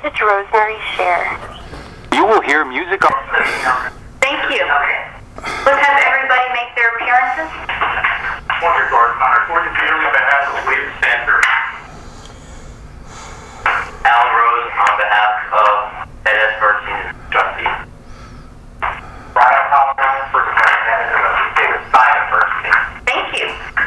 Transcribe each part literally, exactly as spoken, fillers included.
message Rosemary share? You will hear music on... Thank you. Let's have everybody make their appearances. Morning, Gordon. On our fourth year on behalf of William Sandberg. Alan Rose on behalf of Ed S. Bernstein, trustee. Brian Palmer, first representative of the state of Simon Bernstein. Thank you.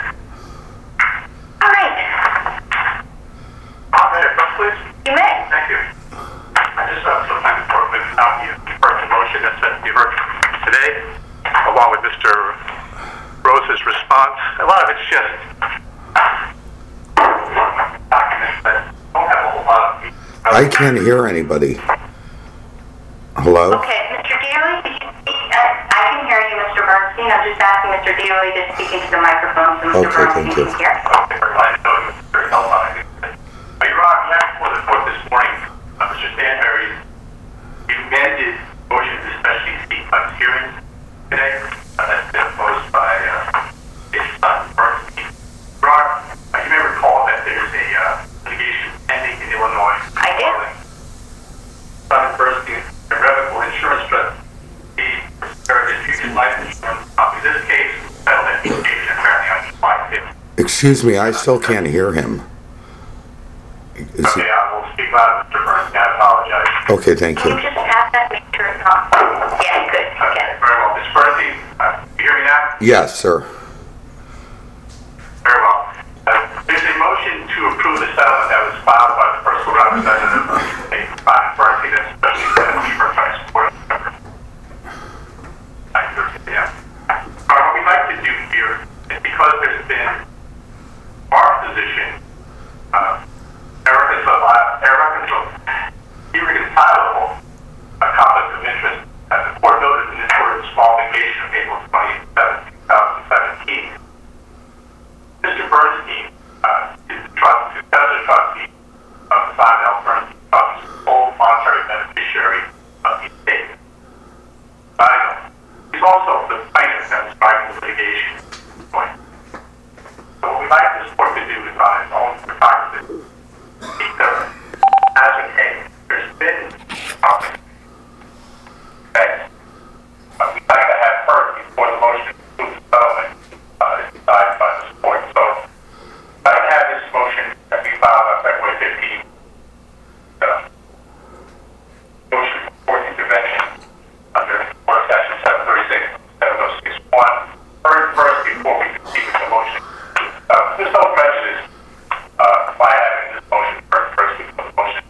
All right. Operator, first, please. You may. Thank you. I just have some time before we stop you. First, the motion that's set to be heard today, along with Mister Rose's response. A lot of it's just documents that don't have a whole lot of... I can't hear anybody. Hello? Okay, Mister Dealey, did you speak? Uh, I can hear you, Mister Bernstein. I'm just asking Mister Dealey to speak into the microphone so Mister Okay, Bernstein thank you. can hear. Okay, very well. I know it was very helpful. Uh, Your Honor, back before the court this morning, uh, Mister Stanberry amended motion to especially seek public hearings today. Uh, that's been opposed by uh, his son, Bernstein. Your Honor, uh, you may recall that there's a uh, litigation pending in Illinois. I did. Simon Bernstein, irrevocable insurance trust, he prepared his future life insurance. Uh, in this case, settlement litigation apparently on July fifth. Excuse me, I still can't hear him. Is Okay, he... I will speak loud, Mister Bernstein. I apologize. Okay, thank Can you. you just pass that, make sure it's not? Yeah, good. Okay, Okay. very well. Mister Bernstein, uh, you hear me now? Yes, sir. Very well. Uh, there's a motion to approve the settlement that was filed by the personal representative of Simon Bernstein, that's especially for the first time support. Yeah. Uh, what we'd like to do here is because there's been our position, uh, irreconcilable a conflict of interest, as the court noted in this court of small vacation of April twenty-seventh, twenty seventeen. Mister Bernstein uh, is the trust, successor trustee of the Simon L. Bernstein Trust, sole monetary beneficiary of the estate. Uh, he's also the plaintiff that's driving the litigation. Point. So what we'd like this court to do is on its own photography. As we came, there's been something that uh, we'd like to have heard before the motion to approve the settlement uh, is decided by this court. So I'd like to have this motion that we filed on February fifteenth. Uh, motion for court intervention under Order Section seven thirty-six, seven oh six one. Heard first before we proceed with the motion. Uh, there's no prejudice uh, by having this motion heard first before the motion.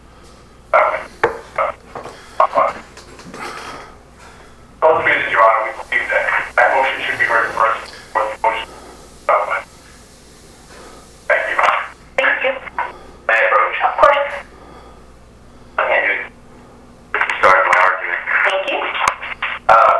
Both reasons, Your Honor, we believe that that motion should be heard first before the motion settlement. Thank you. Thank you. May I approach? Of course. Okay, to start my argument. Thank you. Uh,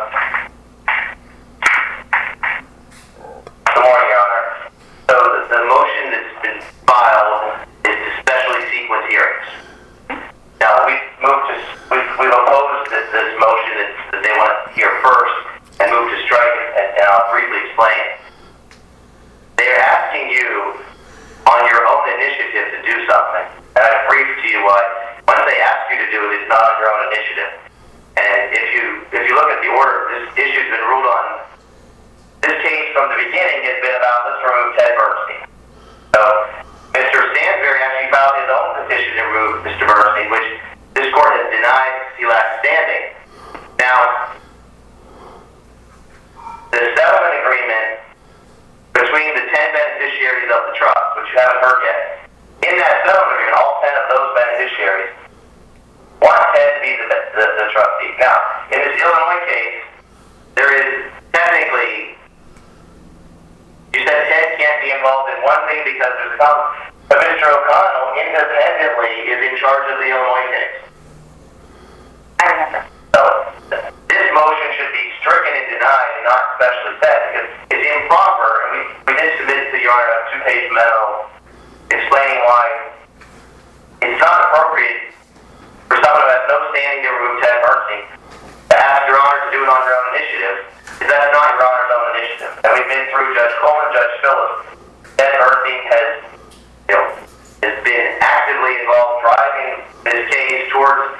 Good morning, Your Honor. So the, the motion that's been filed is to specially sequence hearings. Now, we've moved to, we've, we've opposed this, this motion that, that they want to hear first and move to strike it, and, and I'll briefly explain. They're asking you on your own initiative to do something. And I've briefed to you what, once they ask you to do it, it's not on your own initiative. And if you, if you look at the order, this issue's been ruled on. This case from the beginning has been about let's remove Ted Bernstein. So Mister Stansberry actually filed his own petition to remove Mister Bernstein, which this court has denied because he lacks standing. Now, the settlement agreement between the ten beneficiaries of the trust, which you haven't heard yet, in that settlement agreement, all ten of those beneficiaries want Ted to be the, the, the trustee. Now, in this Illinois case, there is technically, you said Ted can't be involved in one thing because there's a conflict. But Mister O'Connell independently is in charge of the Illinois case. I remember. So this motion should be stricken and denied and not specially set because it's improper. And we, we did submit to Your Honor a two-page memo explaining why it's not appropriate for someone who has no standing to remove Ted Bernstein to ask Your Honor to do it on their own initiative. Because that's not Your Honor's own initiative. And we've been through Judge Coleman, Judge Phillips. Ted Bernstein has, you know, has been actively involved driving this case towards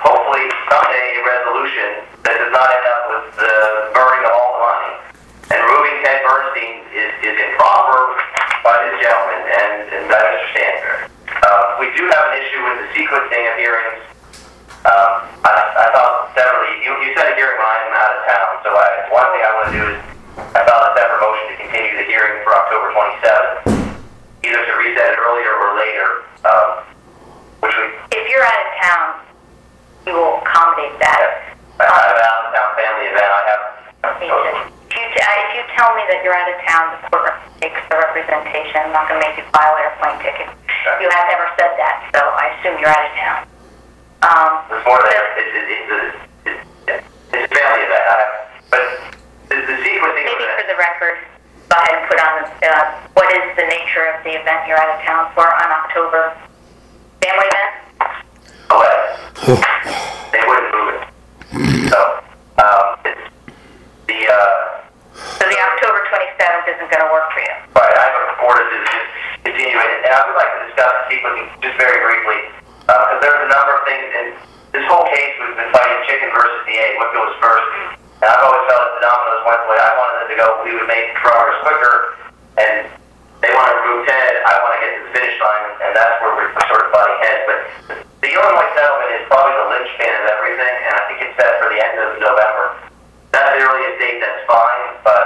have hearings. Um, I, I thought separately, you, you said a hearing when I'm out of town, so I, one thing I want to do is, I filed a separate motion to continue the hearing for October twenty-seventh, either to reset it earlier or later, um, which we, If you're out of town, you will accommodate that. I have an out-of-town family event, I have, If you, if you tell me that you're out of town, the court takes the representation. I'm not going to make you file airplane tickets. You have never said that, so I assume you're out of town. Um, it's more than, so- it's, it's, it's, it's, it's, it's a family event, I have, but the, the sequencing of Maybe for it, the record, go ahead and put on the, uh, what is the nature of the event you're out of town for on October? Family event? away. They wouldn't move it. So, um, it's the, uh, So the October twenty-seventh isn't going to work for you. right, I look forward to just continuing it, and I would like to discuss the sequencing just very briefly, because there's a number of things, and this whole case we've been fighting chicken versus the egg, what goes first, and I've always felt that the dominoes went the way I wanted them to go, we would make progress quicker, and they want to remove Ted, I want to get to the finish line, and that's where we're sort of butting heads, but the Illinois settlement is probably the linchpin of everything, and I think it's set for the end of November. That's the earliest date, that's fine, but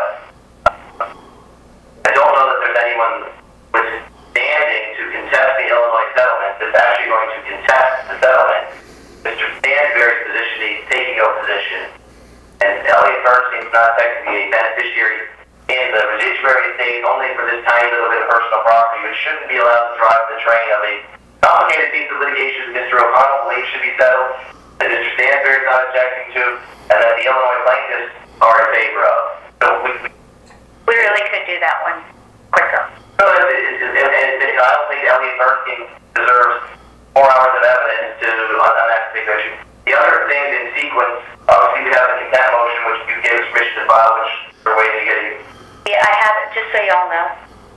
I don't know that there's anyone with standing to contest the Illinois settlement that's actually going to contest the settlement. Mister Stansberry's position, he's taking a position, and Elliot Bernstein's not technically a beneficiary in the residuary estate only for this tiny little bit of personal property, which shouldn't be allowed to drive the train of a complicated piece of litigation that Mister O'Connell believes should be settled, that Mister Stansberry's not objecting to, and that the Illinois plaintiffs are in favor of. So we, we We really could do that one quicker. So it, it, it, and, and, you know, I don't think Elliot Bernstein deserves four hours of evidence to on, on that particular issue. The other things in sequence, obviously we have the contempt motion, which you gave us permission to file, which we're waiting to get you. Yeah, I have it, just so y'all know.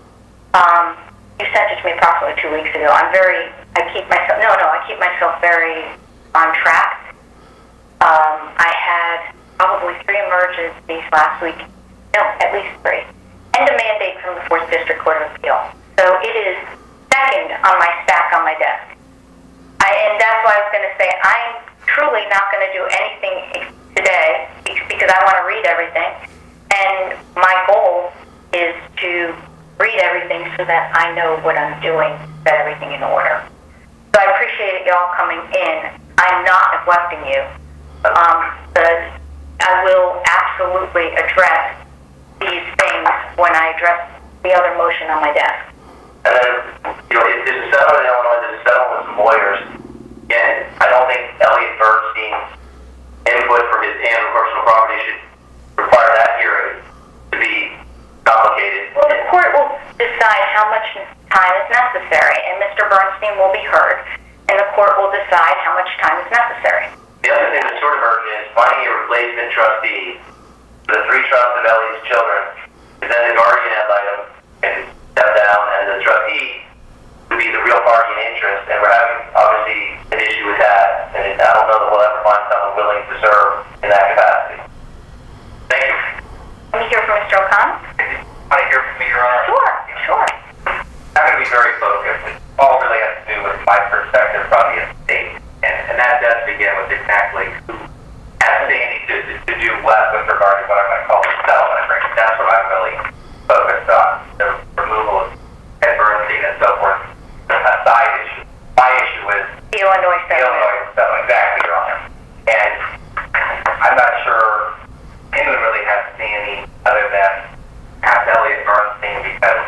Um, you sent it to me approximately two weeks ago. I'm very, I keep myself, no, no, I keep myself very on track. Um, I had probably three emergencies last week. No, at least three. And a mandate from the fourth District Court of Appeal. So it is second on my stack on my desk. I, and that's why I was going to say I'm truly not going to do anything today because I want to read everything. And my goal is to read everything so that I know what I'm doing, set everything in order. So I appreciate y'all coming in. I'm not neglecting you. Um, but I will absolutely address these things when I address the other motion on my desk. And then, you know, if there's a settlement in Illinois, there's a settlement with some lawyers. Again, I don't think Elliot Bernstein's input for his hand of personal property should require that hearing to be complicated. Well, the court will decide how much time is necessary, and Mister Bernstein will be heard, and the court will decide how much time is necessary. The other thing that's sort of urgent is finding a replacement trustee for the three trusts of Elliott's children, because then the guardian ad litem can step down, and the trustee would be the real party in interest, and we're having, obviously, an issue with that, and I don't know that we'll ever find someone willing to serve in that capacity. Thank you. Let me hear from Mister O'Connell. Want to hear from me, Your Honor? Sure, sure. I'm going to be very focused. It all really has to do with my perspective from the estate. And, and that does begin with exactly who has standing to, to, to do what with regard to what I'm going to call the settlement agreement. That's what I'm really focused on. The removal of Ted Bernstein and so forth. A side issue. My issue is The Illinois the settlement. Illinois settlement. Exactly, Your Honor. And I'm not sure anyone really has standing other than perhaps Elliot Bernstein because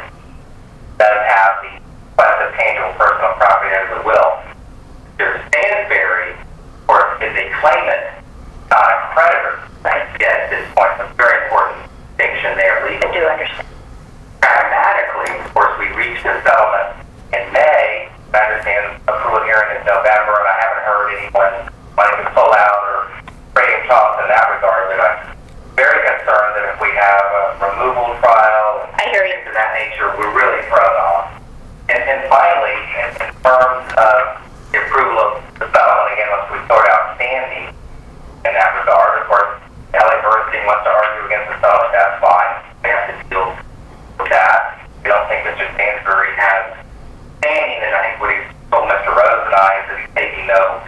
he does have the quest of tangible personal property under the will. Mister Stansberry, of course, is a claimant, not a creditor. Right. Yet at this point, it's a very important distinction there I legally. do understand. Pragmatically, of course, we reached a settlement in May. I understand approval hearing in November, and I haven't heard anyone wanting to pull out or trading talks in that regard. But I'm very concerned that if we have a removal trial and I hear you. things of that nature, we're really thrown off. And, and finally, in, in terms of the approval of the settlement, again, once we sort out standing in that regard, of course, Elliot Bernstein wants to argue against the settlement, that's fine. We have to deal with that. We don't think Mister Stansberry has standing, and I think what he's told Mister Rose and I is that he's taking no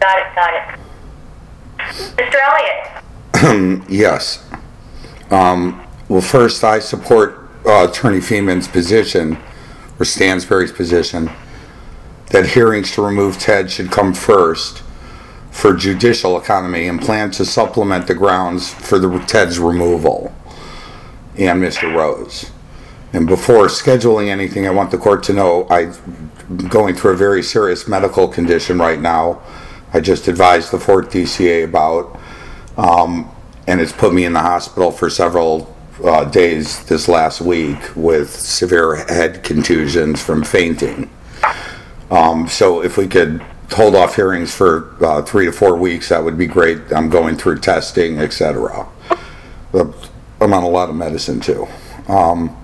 got it, got it. Mister Elliott. Yes. Um, well, first, I support uh, Attorney Feeman's position, or Stansberry's position, that hearings to remove Ted should come first for judicial economy and plan to supplement the grounds for the Ted's removal and Mister Rose. And before scheduling anything, I want the court to know I'm going through a very serious medical condition right now. I just advised the fourth D C A about, um, and it's put me in the hospital for several uh, days this last week with severe head contusions from fainting. Um, so if we could hold off hearings for uh, three to four weeks, that would be great. I'm going through testing, et cetera. I'm on a lot of medicine too. Um,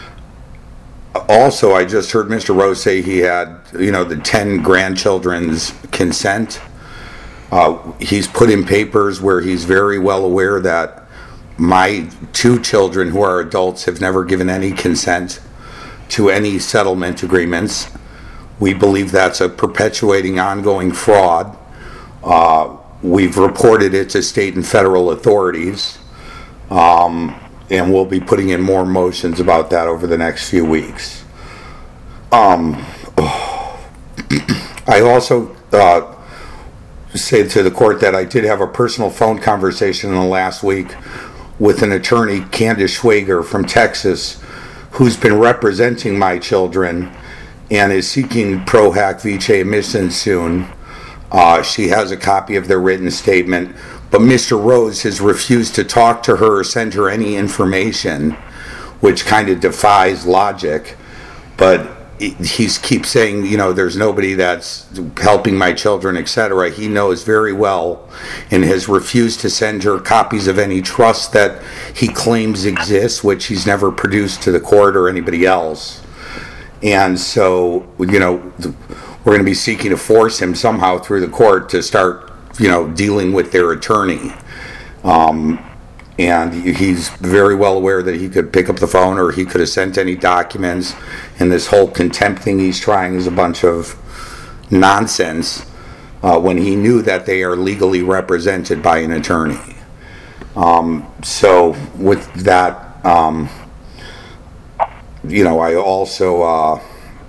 also, I just heard Mister Rose say he had, you know, the ten grandchildren's consent. Uh, he's put in papers where he's very well aware that my two children who are adults have never given any consent to any settlement agreements. We believe that's a perpetuating, ongoing fraud. Uh, we've reported it to state and federal authorities, um, and we'll be putting in more motions about that over the next few weeks. Um, oh. I also uh, say to the court that I did have a personal phone conversation in the last week with an attorney, Candace Schwager from Texas, who's been representing my children and is seeking pro hac vice admission soon. Uh, she has a copy of their written statement, but Mister Rose has refused to talk to her or send her any information, which kind of defies logic. But he keeps saying, you know, there's nobody that's helping my children, et cetera. He knows very well and has refused to send her copies of any trust that he claims exists, which he's never produced to the court or anybody else. And so, you know, we're going to be seeking to force him somehow through the court to start, you know, dealing with their attorney. Um, and he's very well aware that he could pick up the phone or he could have sent any documents. And this whole contempt thing he's trying is a bunch of nonsense uh, when he knew that they are legally represented by an attorney. Um, so with that, um, you know, I also, uh,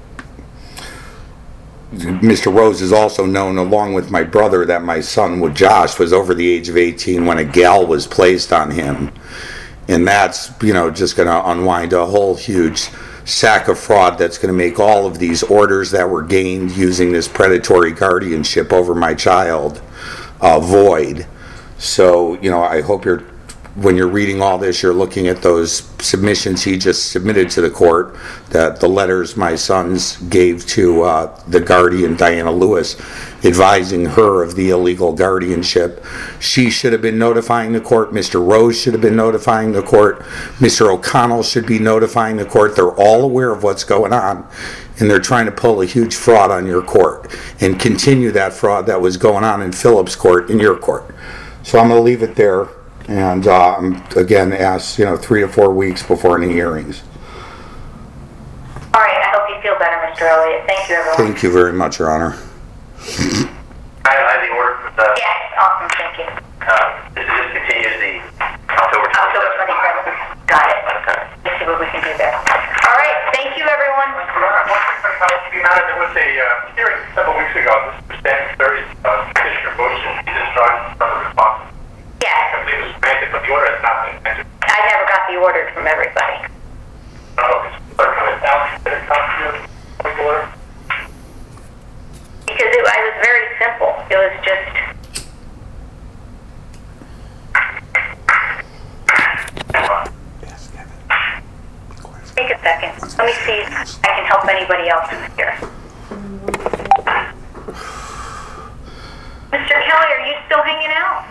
Mister Rose is also known, along with my brother, that my son, with Josh, was over the age of eighteen when a gal was placed on him. And that's, you know, just going to unwind a whole huge sack of fraud that's going to make all of these orders that were gained using this predatory guardianship over my child uh, void. So, you know, I hope you're, when you're reading all this, you're looking at those submissions he just submitted to the court, that the letters my sons gave to uh, the guardian, Diana Lewis, advising her of the illegal guardianship. She should have been notifying the court. Mister Rose should have been notifying the court. Mister O'Connell should be notifying the court. They're all aware of what's going on, and they're trying to pull a huge fraud on your court and continue that fraud that was going on in Phillips Court in your court. So I'm going to leave it there. And uh, I'm again asked, you know, three to four weeks before any hearings. All right, I hope you feel better, Mister Elliott. Thank you, everyone. Thank you very much, Your Honor. I have the order for the, Yes, awesome, thank you. uh, this is continues the October October twenty-seventh. twenty-seventh. Got it. Okay. Let's see what we can do there. All right, thank you, everyone. There was a uh, hearing several weeks ago. This was Stansberry's uh, petitioner motion. He just tried from the response. I Yes, believe it was granted, but the order has not been entered. I never got the order from everybody. I don't know if it's clerk coming down to the copy of the order. Because it, I was very simple. It was just... Take a second. Let me see if I can help anybody else who's here. Mister Kelly, are you still hanging out?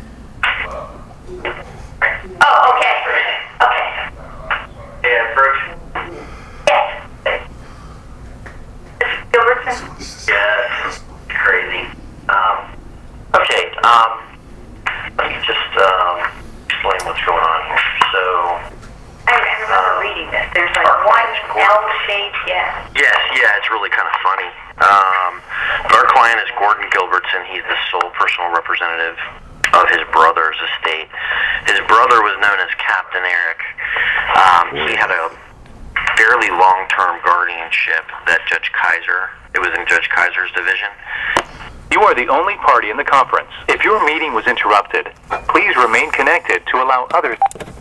Oh, okay. Okay. Yeah, Birch. Yes. Mister Gilbertson? Yeah, it's crazy. Um, okay, um, let me just um, explain what's going on here. So, I, I remember reading this. There's like our one client's court no shade yet. Yes, yeah, it's really kind of funny. Um, our client is Gordon Gilbertson. He's the sole personal representative of his brother's estate. His brother was known as Captain Eric. Um, he had a fairly long-term guardianship that Judge Kaiser, it was in Judge Kaiser's division. You are the only party in the conference. If your meeting was interrupted, please remain connected to allow others...